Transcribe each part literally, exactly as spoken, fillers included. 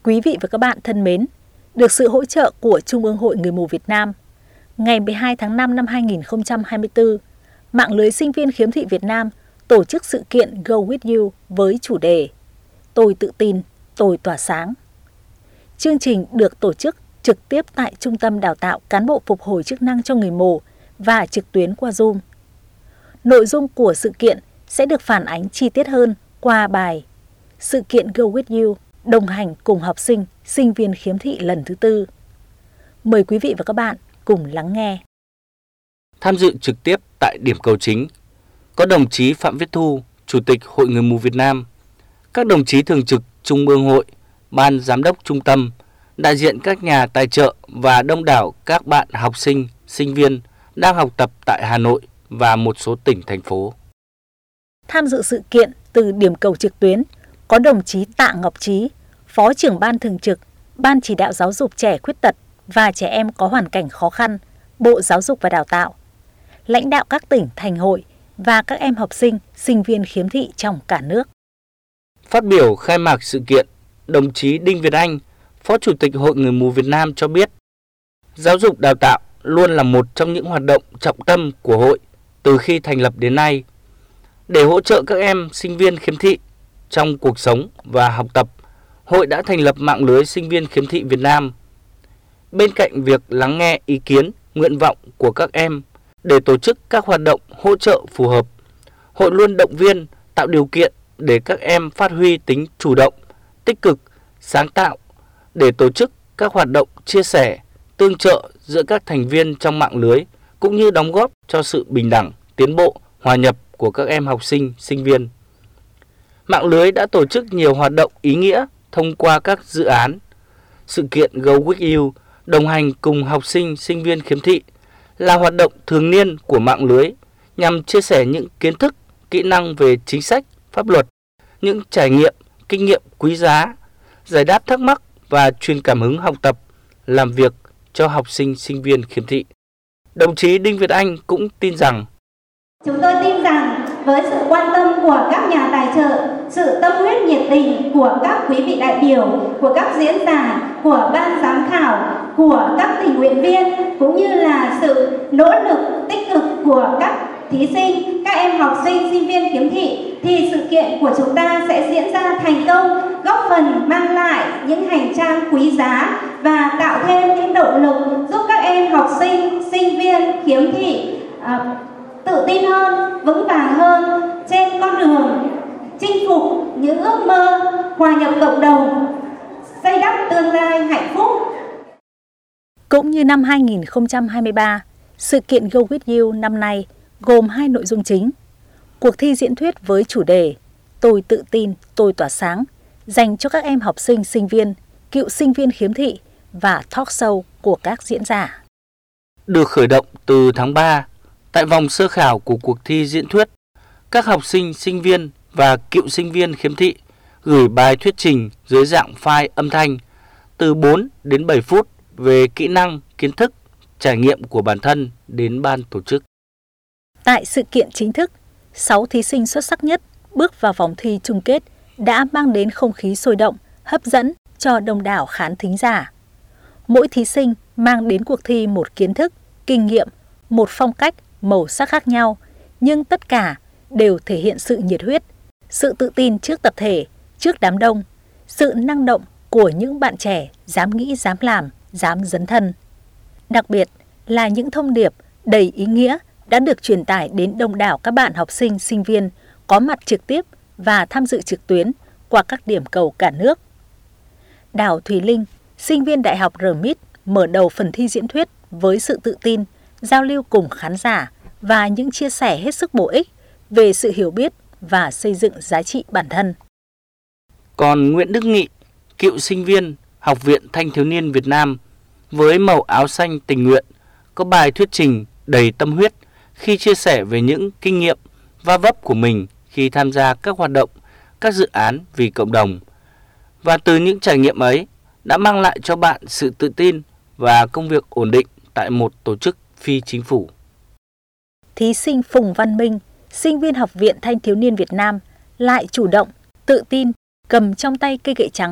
Quý vị và các bạn thân mến, được sự hỗ trợ của Trung ương Hội Người mù Việt Nam, ngày mười hai tháng năm năm hai nghìn không trăm hai mươi tư, mạng lưới sinh viên khiếm thị Việt Nam tổ chức sự kiện Go With You với chủ đề Tôi tự tin, tôi tỏa sáng. Chương trình được tổ chức trực tiếp tại Trung tâm Đào tạo Cán bộ Phục hồi chức năng cho người mù và trực tuyến qua Zoom. Nội dung của sự kiện sẽ được phản ánh chi tiết hơn qua bài Sự kiện Go With You đồng hành cùng học sinh, sinh viên khiếm thị lần thứ tư. Mời quý vị và các bạn cùng lắng nghe. Tham dự trực tiếp tại điểm cầu chính có đồng chí Phạm Viết Thu, Chủ tịch Hội Người mù Việt Nam, các đồng chí thường trực Trung ương Hội, Ban Giám đốc Trung tâm, đại diện các nhà tài trợ và đông đảo các bạn học sinh, sinh viên đang học tập tại Hà Nội và một số tỉnh, thành phố. Tham dự sự kiện từ điểm cầu trực tuyến có đồng chí Tạ Ngọc Trí, Phó trưởng Ban Thường trực, Ban Chỉ đạo Giáo dục Trẻ Khuyết tật và Trẻ em có hoàn cảnh khó khăn, Bộ Giáo dục và Đào tạo, lãnh đạo các tỉnh, thành hội và các em học sinh, sinh viên khiếm thị trong cả nước. Phát biểu khai mạc sự kiện, đồng chí Đinh Việt Anh, Phó Chủ tịch Hội Người mù Việt Nam cho biết, giáo dục đào tạo luôn là một trong những hoạt động trọng tâm của hội từ khi thành lập đến nay. Để hỗ trợ các em sinh viên khiếm thị trong cuộc sống và học tập, hội đã thành lập mạng lưới sinh viên khiếm thị Việt Nam. Bên cạnh việc lắng nghe ý kiến, nguyện vọng của các em để tổ chức các hoạt động hỗ trợ phù hợp, hội luôn động viên, tạo điều kiện để các em phát huy tính chủ động, tích cực, sáng tạo để tổ chức các hoạt động chia sẻ, tương trợ giữa các thành viên trong mạng lưới cũng như đóng góp cho sự bình đẳng, tiến bộ, hòa nhập của các em học sinh, sinh viên. Mạng lưới đã tổ chức nhiều hoạt động ý nghĩa thông qua các dự án. Sự kiện Go With You đồng hành cùng học sinh, sinh viên khiếm thị là hoạt động thường niên của mạng lưới nhằm chia sẻ những kiến thức, kỹ năng về chính sách, pháp luật, những trải nghiệm, kinh nghiệm quý giá, giải đáp thắc mắc và truyền cảm hứng học tập, làm việc cho học sinh, sinh viên khiếm thị. Đồng chí Đinh Việt Anh cũng tin rằng Chúng tôi tin rằng với sự quan tâm của các nhà tài trợ, sự tâm huyết nhiệt tình của các quý vị đại biểu, của các diễn giả, của ban giám khảo, của các tình nguyện viên, cũng như là sự nỗ lực tích cực của các thí sinh, các em học sinh, sinh viên khiếm thị, thì sự kiện của chúng ta sẽ diễn ra thành công, góp phần mang lại những hành trang quý giá và tạo thêm những động lực giúp các em học sinh, sinh viên khiếm thị uh, tự tin hơn, vững vàng hơn trên con đường chinh phục những ước mơ, hòa nhập cộng đồng, xây đắp tương lai hạnh phúc. Cũng như năm hai nghìn không trăm hai mươi ba, sự kiện Go With You năm nay gồm hai nội dung chính. Cuộc thi diễn thuyết với chủ đề Tôi tự tin, tôi tỏa sáng dành cho các em học sinh, sinh viên, cựu sinh viên khiếm thị và talk show của các diễn giả. Được khởi động từ tháng ba, tại vòng sơ khảo của cuộc thi diễn thuyết, các học sinh, sinh viên và cựu sinh viên khiếm thị gửi bài thuyết trình dưới dạng file âm thanh từ bốn đến bảy phút về kỹ năng, kiến thức, trải nghiệm của bản thân đến ban tổ chức. Tại sự kiện chính thức, sáu thí sinh xuất sắc nhất bước vào vòng thi chung kết đã mang đến không khí sôi động, hấp dẫn cho đông đảo khán thính giả. Mỗi thí sinh mang đến cuộc thi một kiến thức, kinh nghiệm, một phong cách, màu sắc khác nhau, nhưng tất cả đều thể hiện sự nhiệt huyết, sự tự tin trước tập thể, trước đám đông, sự năng động của những bạn trẻ dám nghĩ, dám làm, dám dấn thân. Đặc biệt là những thông điệp đầy ý nghĩa đã được truyền tải đến đông đảo các bạn học sinh, sinh viên có mặt trực tiếp và tham dự trực tuyến qua các điểm cầu cả nước. Đào Thùy Linh, sinh viên Đại học rờ mít, mở đầu phần thi diễn thuyết với sự tự tin, giao lưu cùng khán giả và những chia sẻ hết sức bổ ích về sự hiểu biết và xây dựng giá trị bản thân. Còn Nguyễn Đức Nghị, cựu sinh viên Học viện Thanh thiếu niên Việt Nam với màu áo xanh tình nguyện, có bài thuyết trình đầy tâm huyết khi chia sẻ về những kinh nghiệm va vấp của mình khi tham gia các hoạt động, các dự án vì cộng đồng. Và từ những trải nghiệm ấy đã mang lại cho bạn sự tự tin và công việc ổn định tại một tổ chức phi chính phủ. Thí sinh Phùng Văn Minh, sinh viên Học viện Thanh thiếu niên Việt Nam lại chủ động, tự tin, cầm trong tay cây gậy trắng,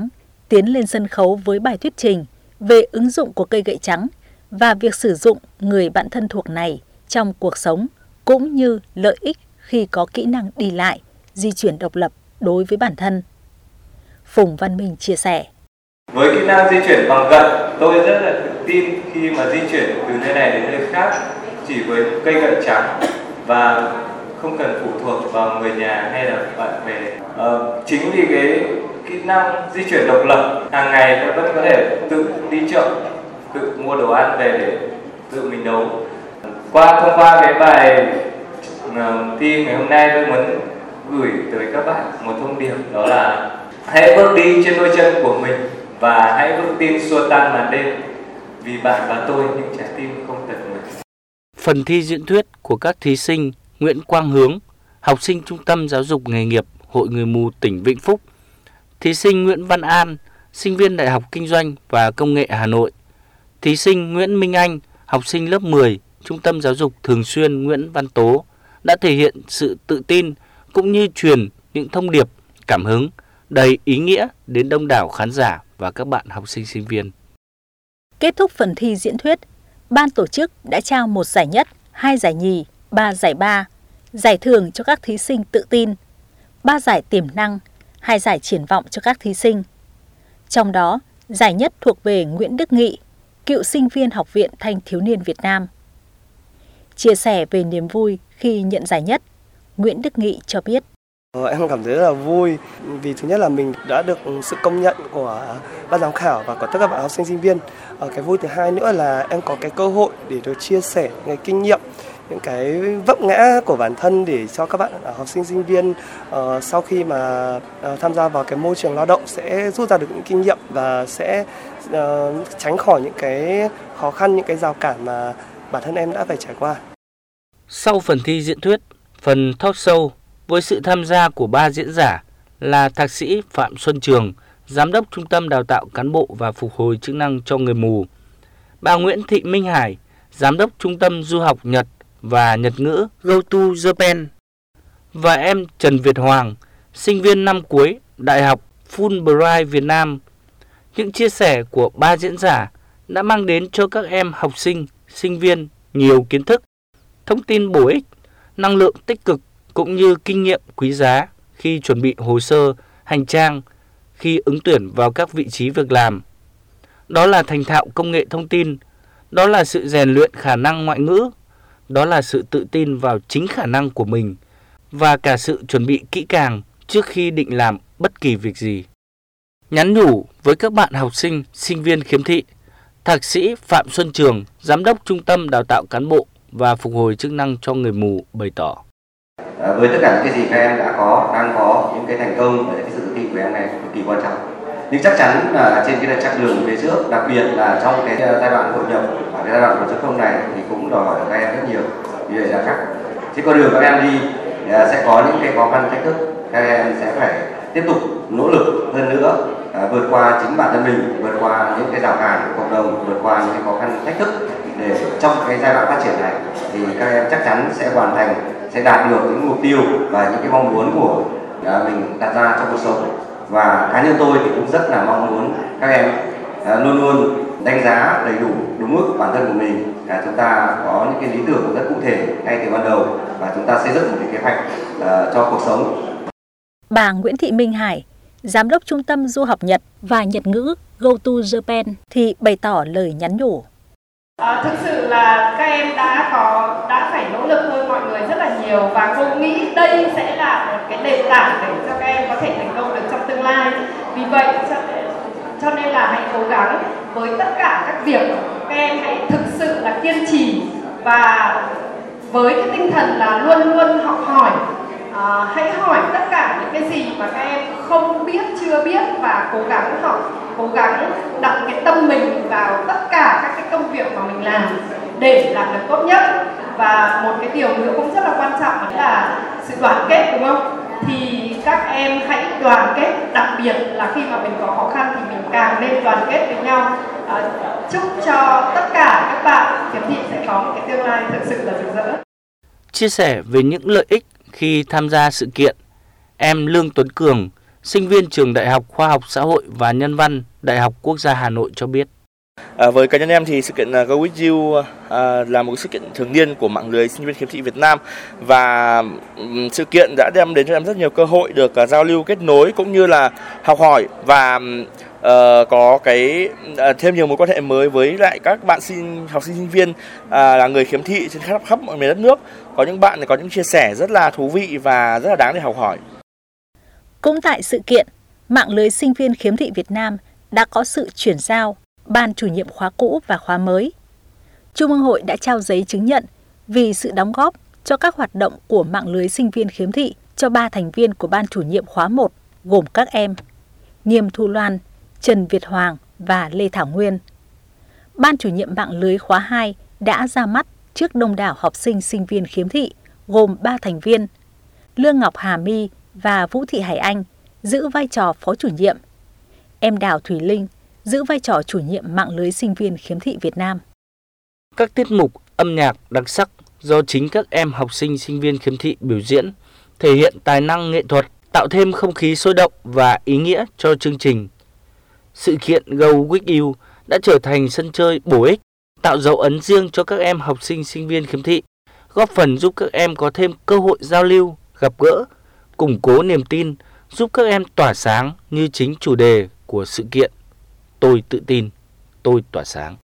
tiến lên sân khấu với bài thuyết trình về ứng dụng của cây gậy trắng và việc sử dụng người bạn thân thuộc này trong cuộc sống, cũng như lợi ích khi có kỹ năng đi lại, di chuyển độc lập đối với bản thân. Phùng Văn Minh chia sẻ. Với kỹ năng di chuyển bằng gậy, tôi rất là tự tin khi mà di chuyển từ nơi này đến nơi khác chỉ với cây gậy trắng và không cần phụ thuộc vào người nhà hay là bạn bè. Ờ, chính vì cái kỹ năng di chuyển độc lập, hàng ngày tôi vẫn có thể tự đi chợ, tự mua đồ ăn về để tự mình nấu. Qua thông qua cái bài uh, thi ngày hôm nay, tôi muốn gửi tới các bạn một thông điệp, đó là hãy bước đi trên đôi chân của mình và hãy vững tin xua tan màn đêm, vì bạn và tôi những trái tim không tật nguyền. Phần thi diễn thuyết của các thí sinh Nguyễn Quang Hướng, học sinh Trung tâm Giáo dục Nghề nghiệp Hội Người mù tỉnh Vĩnh Phúc, thí sinh Nguyễn Văn An, sinh viên Đại học Kinh doanh và Công nghệ Hà Nội, thí sinh Nguyễn Minh Anh, học sinh lớp mười, Trung tâm Giáo dục Thường xuyên Nguyễn Văn Tố đã thể hiện sự tự tin cũng như truyền những thông điệp, cảm hứng đầy ý nghĩa đến đông đảo khán giả và các bạn học sinh sinh viên. Kết thúc phần thi diễn thuyết, ban tổ chức đã trao một giải nhất, hai giải nhì, ba giải ba, giải thưởng cho các thí sinh tự tin, ba giải tiềm năng, hai giải triển vọng cho các thí sinh. Trong đó, giải nhất thuộc về Nguyễn Đức Nghị, cựu sinh viên Học viện Thanh thiếu niên Việt Nam. Chia sẻ về niềm vui khi nhận giải nhất, Nguyễn Đức Nghị cho biết. Em cảm thấy rất là vui vì thứ nhất là mình đã được sự công nhận của ban giám khảo và của tất cả bạn học sinh sinh viên. Cái vui thứ hai nữa là em có cái cơ hội để được chia sẻ những cái kinh nghiệm, những cái vấp ngã của bản thân để cho các bạn học sinh sinh viên uh, sau khi mà uh, tham gia vào cái môi trường lao động sẽ rút ra được những kinh nghiệm và sẽ uh, tránh khỏi những cái khó khăn, những cái rào cản mà bản thân em đã phải trải qua. Sau phần thi diễn thuyết, phần talk show với sự tham gia của ba diễn giả là Thạc sĩ Phạm Xuân Trường, Giám đốc Trung tâm Đào tạo Cán bộ và Phục hồi chức năng cho người mù, bà Nguyễn Thị Minh Hải, Giám đốc Trung tâm Du học Nhật và Nhật ngữ Go to Japan, và em Trần Việt Hoàng, sinh viên năm cuối Đại học Fulbright Việt Nam. Những chia sẻ của ba diễn giả đã mang đến cho các em học sinh, sinh viên nhiều kiến thức, thông tin bổ ích, năng lượng tích cực cũng như kinh nghiệm quý giá khi chuẩn bị hồ sơ, hành trang, khi ứng tuyển vào các vị trí việc làm. Đó là thành thạo công nghệ thông tin, đó là sự rèn luyện khả năng ngoại ngữ, đó là sự tự tin vào chính khả năng của mình và cả sự chuẩn bị kỹ càng trước khi định làm bất kỳ việc gì. Nhắn nhủ với các bạn học sinh, sinh viên khiếm thị, Thạc sĩ Phạm Xuân Trường, Giám đốc Trung tâm Đào tạo Cán bộ và Phục hồi chức năng cho người mù bày tỏ. À, với tất cả những cái gì các em đã có, đang có, những cái thành công và cái sự tự tin của em này cực kỳ quan trọng. Nhưng chắc chắn là trên cái chặng đường phía trước, đặc biệt là trong cái giai đoạn hội nhập và cái giai đoạn bốn chấm không này thì cũng đòi hỏi các em rất nhiều. Vì vậy là chắc trên con đường các em đi sẽ có những cái khó khăn thách thức, các em sẽ phải tiếp tục nỗ lực hơn nữa, à, vượt qua chính bản thân mình, vượt qua những cái rào cản của cộng đồng, vượt qua những cái khó khăn thách thức để trong cái giai đoạn phát triển này thì các em chắc chắn sẽ hoàn thành, sẽ đạt được những mục tiêu và những cái mong muốn của à, mình đặt ra trong cuộc sống. Và cá nhân tôi thì cũng rất là mong muốn các em à, luôn luôn đánh giá đầy đủ đúng mức bản thân của mình. À, chúng ta có những cái lý tưởng rất cụ thể ngay từ ban đầu và chúng ta xây dựng một cái kế hoạch à, cho cuộc sống. Bà Nguyễn Thị Minh Hải, Giám đốc Trung tâm Du học Nhật và Nhật ngữ Go to Japan thì bày tỏ lời nhắn nhủ. À, thực sự là các em đã có đã phải nỗ lực hơn mọi người rất là nhiều và cô nghĩ đây sẽ là một cái nền tảng để cho các em có thể thành công được trong tương lai. Vì vậy cho, cho nên là hãy cố gắng với tất cả các việc, các em hãy thực sự là kiên trì và với cái tinh thần là luôn luôn học hỏi. À, hãy hỏi tất cả những cái gì mà các em không biết, chưa biết và cố gắng học, cố gắng đặt cái tâm mình vào tất cả các cái công việc mà mình làm để làm được tốt nhất. Và một cái điều nữa cũng rất là quan trọng là sự đoàn kết, đúng không? Thì các em hãy đoàn kết, đặc biệt là khi mà mình có khó khăn thì mình càng nên đoàn kết với nhau. À, chúc cho tất cả các bạn khiếm thị sẽ có một cái tương lai thực sự là rực rỡ. Chia sẻ về những lợi ích khi tham gia sự kiện, em Lương Tuấn Cường, sinh viên trường Đại học Khoa học Xã hội và Nhân văn Đại học Quốc gia Hà Nội cho biết. À, với cá nhân em thì sự kiện Go With You à, là một sự kiện thường niên của mạng lưới sinh viên khiếm thị Việt Nam, và um, sự kiện đã đem đến cho em rất nhiều cơ hội được uh, giao lưu, kết nối cũng như là học hỏi và uh, có cái uh, thêm nhiều mối quan hệ mới với lại các bạn sinh học sinh sinh viên uh, là người khiếm thị trên khắp khắp mọi miền đất nước. Có những bạn có những chia sẻ rất là thú vị và rất là đáng để học hỏi. Cũng tại sự kiện, mạng lưới sinh viên khiếm thị Việt Nam đã có sự chuyển giao ban chủ nhiệm khóa cũ và khóa mới. Trung ương hội đã trao giấy chứng nhận vì sự đóng góp cho các hoạt động của mạng lưới sinh viên khiếm thị cho ba thành viên của ban chủ nhiệm khóa một, gồm các em Nghiêm Thu Loan, Trần Việt Hoàng và Lê Thảo Nguyên. Ban chủ nhiệm mạng lưới khóa hai đã ra mắt trước đông đảo học sinh sinh viên khiếm thị, gồm ba thành viên Lương Ngọc Hà My và Vũ Thị Hải Anh giữ vai trò phó chủ nhiệm, em Đào Thùy Linh giữ vai trò chủ nhiệm mạng lưới sinh viên khiếm thị Việt Nam. Các tiết mục âm nhạc đặc sắc do chính các em học sinh sinh viên khiếm thị biểu diễn, thể hiện tài năng nghệ thuật, tạo thêm không khí sôi động và ý nghĩa cho chương trình. Sự kiện Go With You đã trở thành sân chơi bổ ích, tạo dấu ấn riêng cho các em học sinh sinh viên khiếm thị, góp phần giúp các em có thêm cơ hội giao lưu, gặp gỡ, củng cố niềm tin, giúp các em tỏa sáng như chính chủ đề của sự kiện. Tôi tự tin, tôi tỏa sáng.